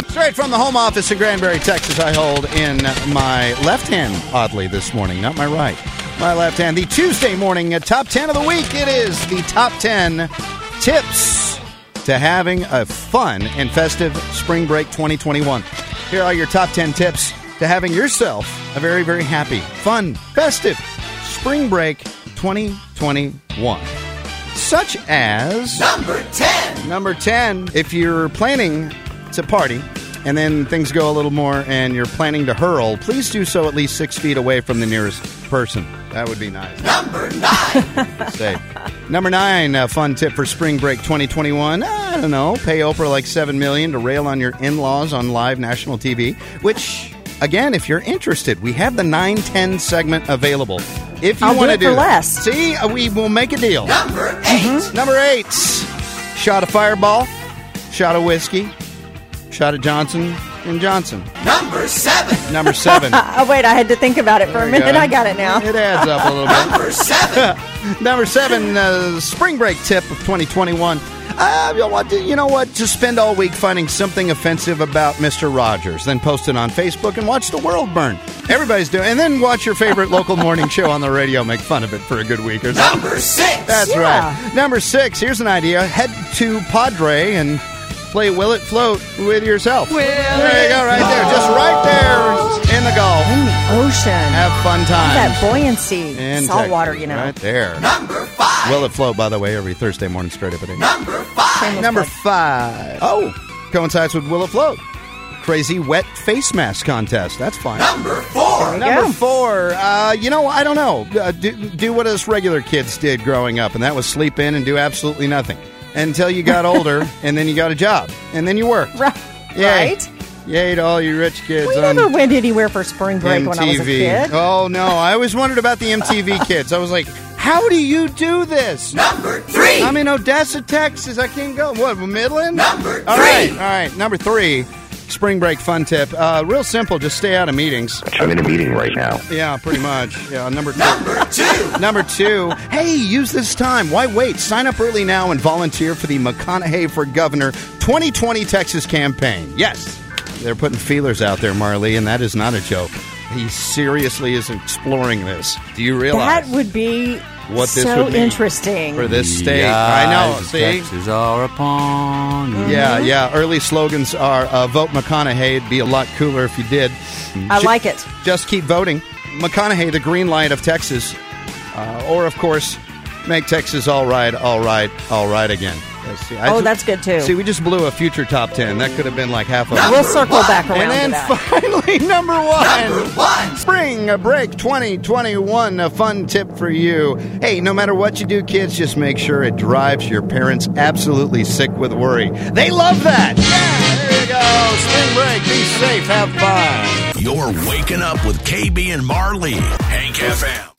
Straight from the home office in Granbury, Texas, I hold in my left hand, oddly, this morning, not my right. My left hand, the Tuesday morning top 10 of the week. It is the top 10 tips to having a fun and festive spring break 2021. Here are your top 10 tips to having yourself a very, very happy, fun, festive spring break 2021. Such as... Number 10, if you're planning to party and then things go a little more and you're planning to hurl, please do so at least 6 feet away from the nearest person. That would be nice. Number 9, a fun tip for spring break 2021. I don't know, pay Oprah like $7 million to rail on your in-laws on live national TV, which, again, if you're interested, we have the 9-10 segment available. If you want to do it for that. less. See, we will make a deal. Number 8. Number 8, shot of Fireball, shot of whiskey, shot of Johnson & Johnson. Number 7. Number 7. Oh, wait, I had to think about it for a minute. I got it now. It adds up a little bit. Number 7. Number 7, spring break tip of 2021. You know what? Just spend all week finding something offensive about Mr. Rogers, then post it on Facebook and watch the world burn. Everybody's doing it. And then watch your favorite local morning show on the radio, make fun of it for a good week or so. Number 6. That's right. Number 6, here's an idea. Head to Padre and play Will It Float with yourself. There you go, right there. Just right there in the Gulf. In the ocean. Have fun time. That buoyancy. In Salt Texas, water, you know. Right there. Number 5. Will It Float, by the way, every Thursday morning straight up at 8. Number 5. Number 5. Oh, coincides with Will It Float. Crazy wet face mask contest. That's fun. Number 4. Number 4. I don't know. Do what us regular kids did growing up, and that was sleep in and do absolutely nothing until you got older, and then you got a job, and then you worked. Right. Yay to all you rich kids. We never went anywhere for spring break MTV. when I was a kid. Oh, no. I always wondered about the MTV kids. I was like, how do you do this? Number 3. I'm in Odessa, Texas. I can't go. What, Midland? Number 3. All right. Number 3, spring break fun tip. Real simple. Just stay out of meetings. I'm in a meeting right now. Yeah, pretty much. Yeah, number 2. Number 2. Hey, use this time. Why wait? Sign up early now and volunteer for the McConaughey for Governor 2020 Texas campaign. Yes, they're putting feelers out there, Marley, and that is not a joke. He seriously is exploring this. Do you realize That would be what this so would mean interesting for this state? I know. See? Taxes are upon you. Yeah. Early slogans are vote McConaughey. It'd be a lot cooler if you did. I like it. Just keep voting. McConaughey, the green light of Texas. Or, of course, make Texas all right again. See, that's good, too. See, we just blew a future top 10. That could have been like half of it. We'll circle back around And then to that. finally, number 1. Number 1. Spring break 2021, a fun tip for you. Hey, no matter what you do, kids, just make sure it drives your parents absolutely sick with worry. They love that. Yeah, there you go. Spring break. Be safe. Have fun. You're waking up with KB and Marley. Hank FM.